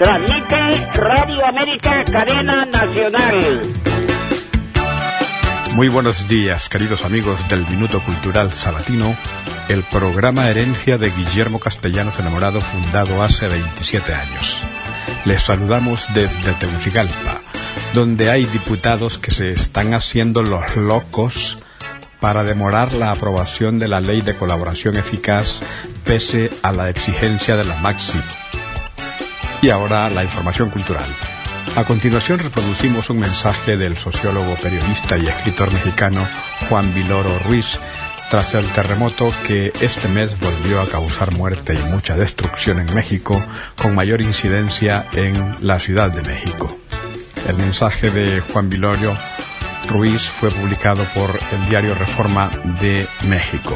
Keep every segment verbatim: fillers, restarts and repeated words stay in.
Transmite Radio América, cadena nacional. Muy buenos días, queridos amigos del Minuto Cultural Sabatino, el programa Herencia de Guillermo Castellanos Enamorado, fundado hace veintisiete años. Les saludamos desde Tegucigalpa, donde hay diputados que se están haciendo los locos para demorar la aprobación de la Ley de Colaboración Eficaz pese a la exigencia de la Maxi. Y ahora la información cultural. A continuación reproducimos un mensaje del sociólogo, periodista y escritor mexicano Juan Viloro Ruiz tras el terremoto que este mes volvió a causar muerte y mucha destrucción en México, con mayor incidencia en la Ciudad de México. El mensaje de Juan Viloro Ruiz fue publicado por el diario Reforma de México.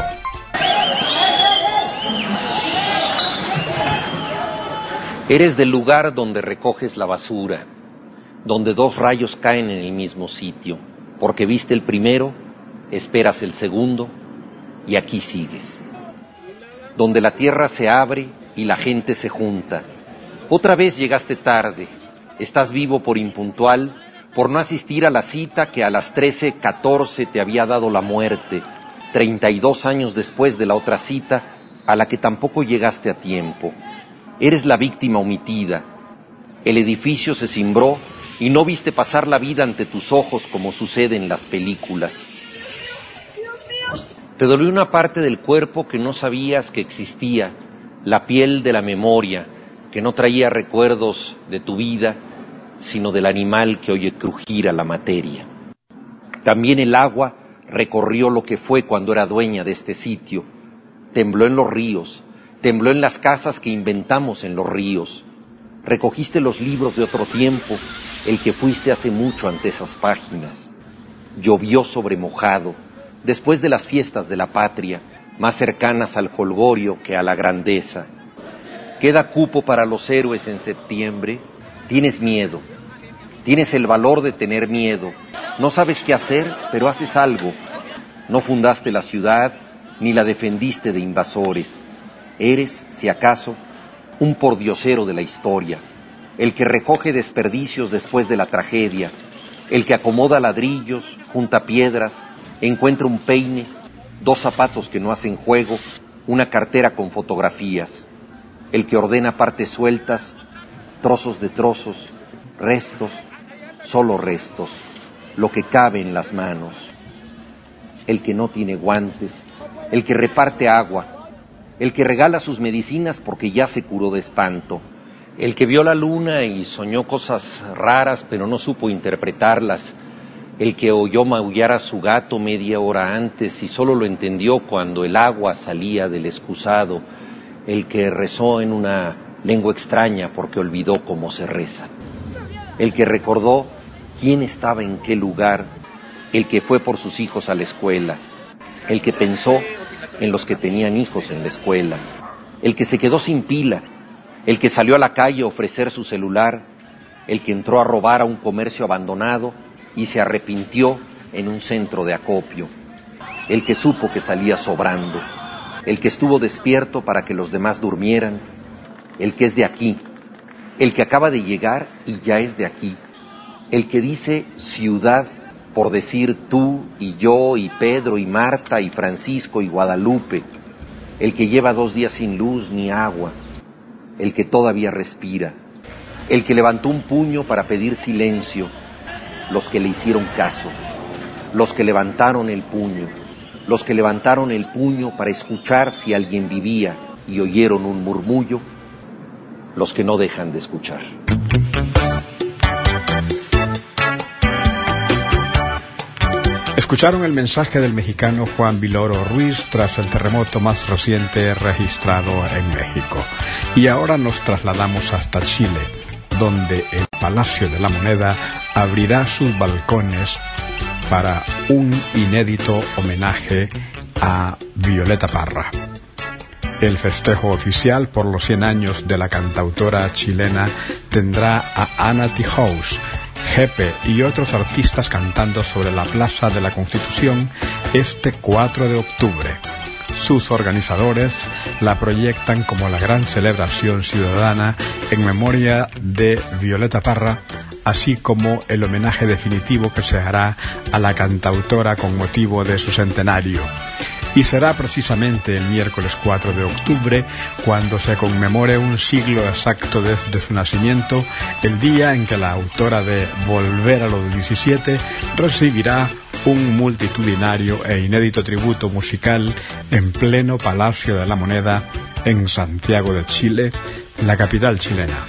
Eres del lugar donde recoges la basura, donde dos rayos caen en el mismo sitio, porque viste el primero, esperas el segundo, y aquí sigues. Donde la tierra se abre y la gente se junta. Otra vez llegaste tarde, estás vivo por impuntual, por no asistir a la cita que a las trece catorce te había dado la muerte, treinta y dos años después de la otra cita, a la que tampoco llegaste a tiempo. Eres la víctima omitida. El edificio se cimbró y no viste pasar la vida ante tus ojos como sucede en las películas. Te dolió una parte del cuerpo que no sabías que existía, la piel de la memoria, que no traía recuerdos de tu vida, sino del animal que oye crujir a la materia. También el agua recorrió lo que fue cuando era dueña de este sitio. Tembló en los ríos, tembló en las casas que inventamos en los ríos. Recogiste los libros de otro tiempo, el que fuiste hace mucho ante esas páginas. Llovió sobre mojado, después de las fiestas de la patria, más cercanas al jolgorio que a la grandeza. Queda cupo para los héroes en septiembre. Tienes miedo, tienes el valor de tener miedo. No sabes qué hacer, pero haces algo. No fundaste la ciudad, ni la defendiste de invasores. Eres, si acaso, un pordiosero de la historia, el que recoge desperdicios después de la tragedia, el que acomoda ladrillos, junta piedras, encuentra un peine, dos zapatos que no hacen juego, una cartera con fotografías, el que ordena partes sueltas, trozos de trozos, restos, solo restos, lo que cabe en las manos, el que no tiene guantes, el que reparte agua, el que regala sus medicinas porque ya se curó de espanto, el que vio la luna y soñó cosas raras pero no supo interpretarlas, el que oyó maullar a su gato media hora antes y solo lo entendió cuando el agua salía del excusado, el que rezó en una lengua extraña porque olvidó cómo se reza, el que recordó quién estaba en qué lugar, el que fue por sus hijos a la escuela, el que pensó en los que tenían hijos en la escuela, el que se quedó sin pila, el que salió a la calle a ofrecer su celular, el que entró a robar a un comercio abandonado y se arrepintió en un centro de acopio, el que supo que salía sobrando, el que estuvo despierto para que los demás durmieran, el que es de aquí, el que acaba de llegar y ya es de aquí, el que dice ciudad por decir tú y yo y Pedro y Marta y Francisco y Guadalupe, el que lleva dos días sin luz ni agua, el que todavía respira, el que levantó un puño para pedir silencio, los que le hicieron caso, los que levantaron el puño, los que levantaron el puño para escuchar si alguien vivía y oyeron un murmullo, los que no dejan de escuchar. Escucharon el mensaje del mexicano Juan Viloro Ruiz tras el terremoto más reciente registrado en México. Y ahora nos trasladamos hasta Chile, donde el Palacio de la Moneda abrirá sus balcones para un inédito homenaje a Violeta Parra. El festejo oficial por los cien años de la cantautora chilena tendrá a Ana Tijoux, Jepe y otros artistas cantando sobre la Plaza de la Constitución este cuatro de octubre. Sus organizadores la proyectan como la gran celebración ciudadana en memoria de Violeta Parra, así como el homenaje definitivo que se hará a la cantautora con motivo de su centenario. Y será precisamente el miércoles cuatro de octubre cuando se conmemore un siglo exacto desde su nacimiento, el día en que la autora de Volver a los diecisiete recibirá un multitudinario e inédito tributo musical en pleno Palacio de la Moneda en Santiago de Chile, la capital chilena.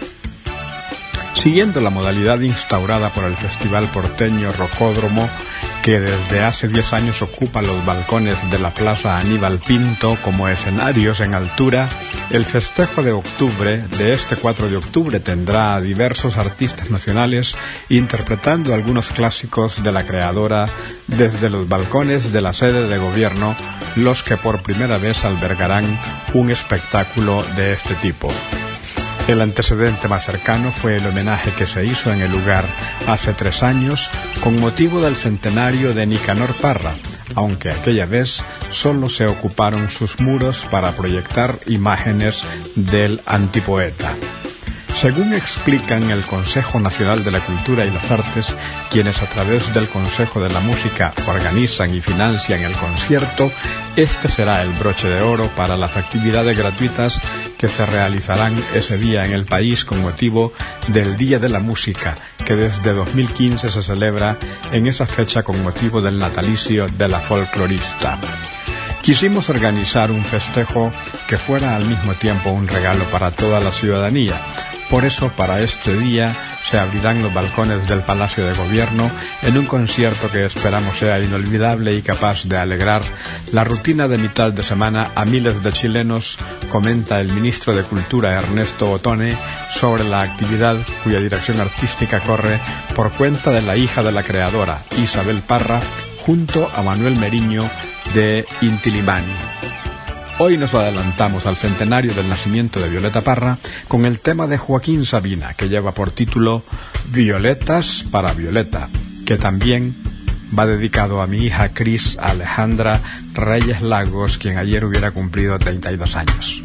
Siguiendo la modalidad instaurada por el Festival Porteño Rocódromo, que desde hace diez años ocupa los balcones de la Plaza Aníbal Pinto como escenarios en altura, el festejo de octubre, de este cuatro de octubre, tendrá a diversos artistas nacionales interpretando algunos clásicos de la creadora desde los balcones de la sede de gobierno, los que por primera vez albergarán un espectáculo de este tipo. El antecedente más cercano fue el homenaje que se hizo en el lugar hace tres años con motivo del centenario de Nicanor Parra, aunque aquella vez solo se ocuparon sus muros para proyectar imágenes del antipoeta. Según explican el Consejo Nacional de la Cultura y las Artes, quienes a través del Consejo de la Música organizan y financian el concierto, este será el broche de oro para las actividades gratuitas que se realizarán ese día en el país con motivo del Día de la Música, que desde dos mil quince se celebra en esa fecha con motivo del natalicio de la folclorista. Quisimos organizar un festejo que fuera al mismo tiempo un regalo para toda la ciudadanía. Por eso, para este día, se abrirán los balcones del Palacio de Gobierno en un concierto que esperamos sea inolvidable y capaz de alegrar la rutina de mitad de semana a miles de chilenos, comenta el ministro de Cultura Ernesto Otone sobre la actividad cuya dirección artística corre por cuenta de la hija de la creadora, Isabel Parra, junto a Manuel Meriño de Intilimani. Hoy nos adelantamos al centenario del nacimiento de Violeta Parra con el tema de Joaquín Sabina, que lleva por título Violetas para Violeta, que también va dedicado a mi hija Cris Alejandra Reyes Lagos, quien ayer hubiera cumplido treinta y dos años.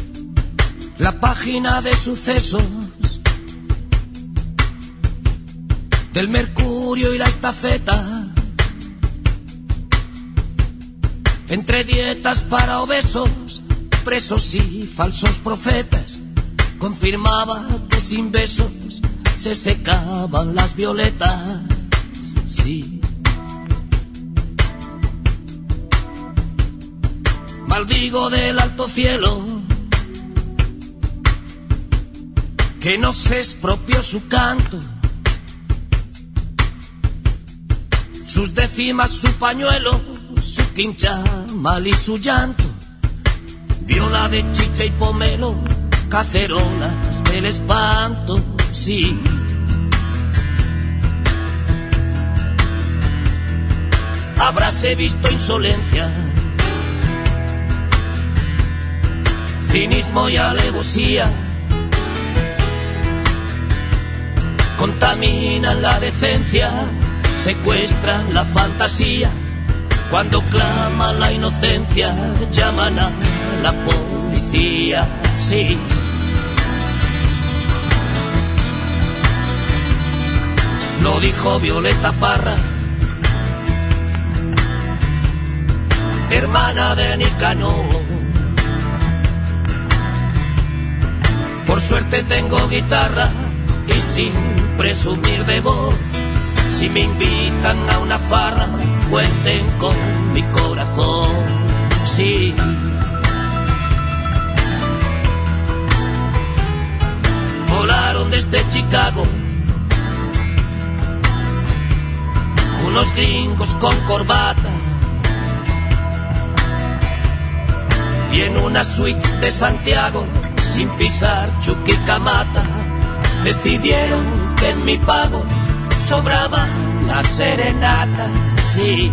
La página de sucesos del Mercurio y la estafeta, entre dietas para obesos, presos y falsos profetas, confirmaba que sin besos se secaban las violetas. Sí. Maldigo del alto cielo que no se expropió su canto, sus décimas, su pañuelo, su quincha, mal y su llanto, viola de chicha y pomelo, cacerolas del espanto, sí. Habráse visto insolencia, cinismo y alevosía, contaminan la decencia, secuestran la fantasía. Cuando clama la inocencia, llaman a la policía, sí. Lo dijo Violeta Parra, hermana de Nicanor. Por suerte tengo guitarra y sin presumir de voz, si me invitan a una farra, cuenten con mi corazón, sí. Volaron desde Chicago unos gringos con corbata, y en una suite de Santiago, sin pisar Chuquicamata, decidieron que en mi pago sobraba la serenata, sí.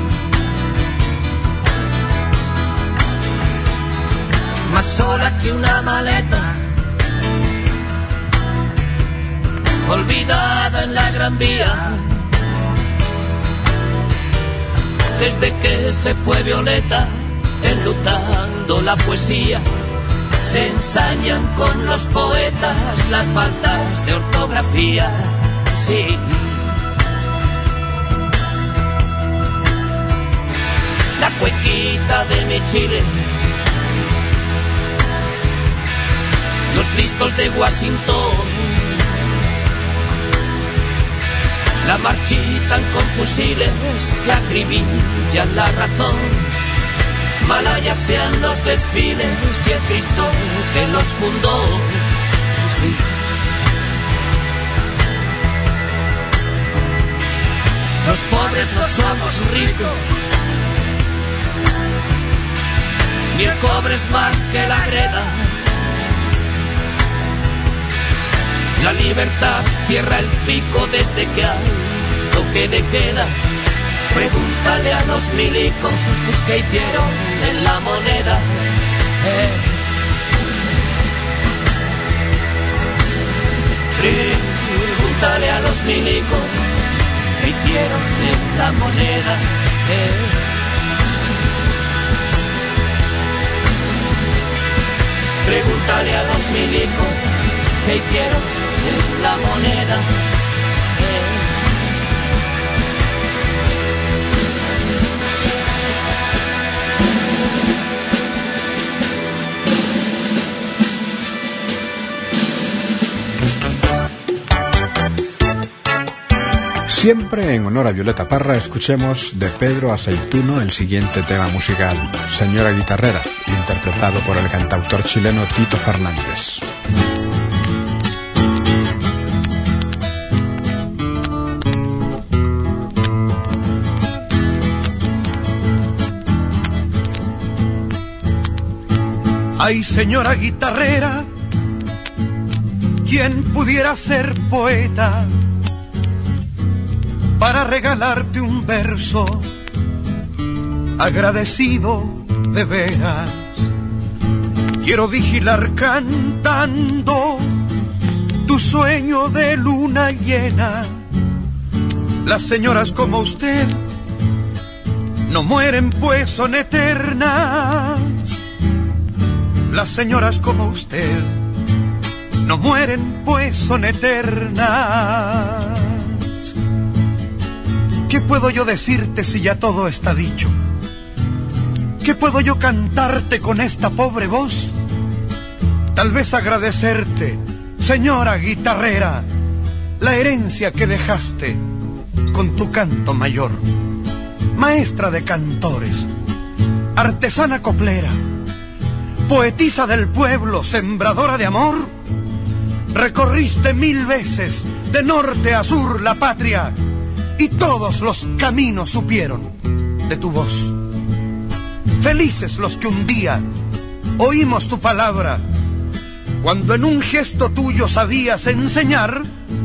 Más sola que una maleta, olvidada en la Gran Vía, desde que se fue Violeta, enlutando la poesía. Se ensañan con los poetas las faltas de ortografía. Sí. La cuequita de mi Chile, los Cristos de Washington, la marchitan con fusiles que acribillan la razón. Malayas sean los desfiles y el Cristo que los fundó. Sí. Los pobres no somos ricos, ni el cobre es más que la greda. La libertad cierra el pico desde que hay toque de queda. Pregúntale a los milicos que hicieron en la moneda. Eh. Pregúntale a los milicos que hicieron en la moneda. Eh. Pregúntale a los milicos que hicieron en la moneda. Eh. Siempre en honor a Violeta Parra, escuchemos de Pedro Aceituno el siguiente tema musical, Señora Guitarrera, interpretado por el cantautor chileno Tito Fernández. Ay, señora guitarrera, ¿quién pudiera ser poeta para regalarte un verso agradecido de veras? Quiero vigilar cantando tu sueño de luna llena. Las señoras como usted no mueren pues son eternas. Las señoras como usted no mueren pues son eternas. ¿Qué puedo yo decirte si ya todo está dicho? ¿Qué puedo yo cantarte con esta pobre voz? Tal vez agradecerte, señora guitarrera, la herencia que dejaste con tu canto mayor. Maestra de cantores, artesana coplera, poetisa del pueblo, sembradora de amor, recorriste mil veces de norte a sur la patria y todos los caminos supieron de tu voz. Felices los que un día oímos tu palabra, cuando en un gesto tuyo sabías enseñar,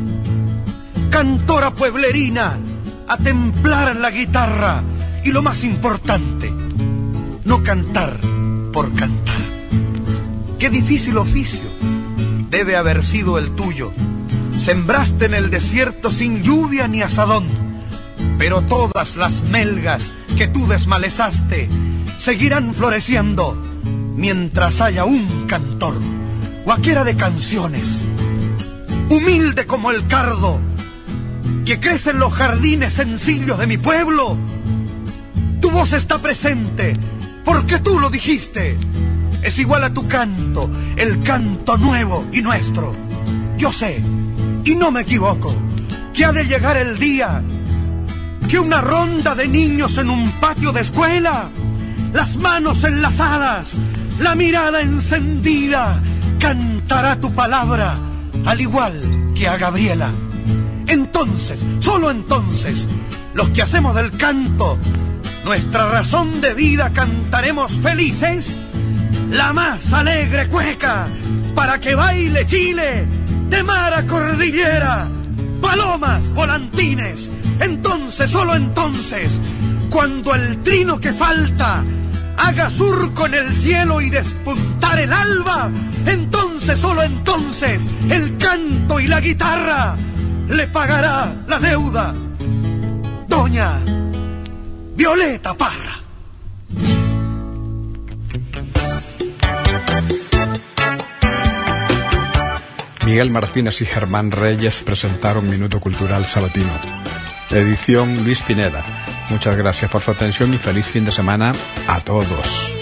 cantora pueblerina, a templar la guitarra y lo más importante, no cantar por cantar. Qué difícil oficio debe haber sido el tuyo. Sembraste en el desierto sin lluvia ni asadón, pero todas las melgas que tú desmalezaste seguirán floreciendo mientras haya un cantor, guaquera de canciones, humilde como el cardo que crece en los jardines sencillos de mi pueblo. Tu voz está presente porque tú lo dijiste. Es igual a tu canto, el canto nuevo y nuestro. Yo sé, y no me equivoco, que ha de llegar el día que una ronda de niños en un patio de escuela, las manos enlazadas, la mirada encendida, cantará tu palabra, al igual que a Gabriela. Entonces, solo entonces, los que hacemos del canto nuestra razón de vida, cantaremos felices la más alegre cueca, para que baile Chile de mar a cordillera, palomas, volantines. Entonces, solo entonces, cuando el trino que falta haga surco en el cielo y despuntar el alba, entonces, solo entonces, el canto y la guitarra le pagará la deuda doña Violeta Parra. Miguel Martínez y Germán Reyes presentaron Minuto Cultural Sabatino. Edición Luis Pineda. Muchas gracias por su atención y feliz fin de semana a todos.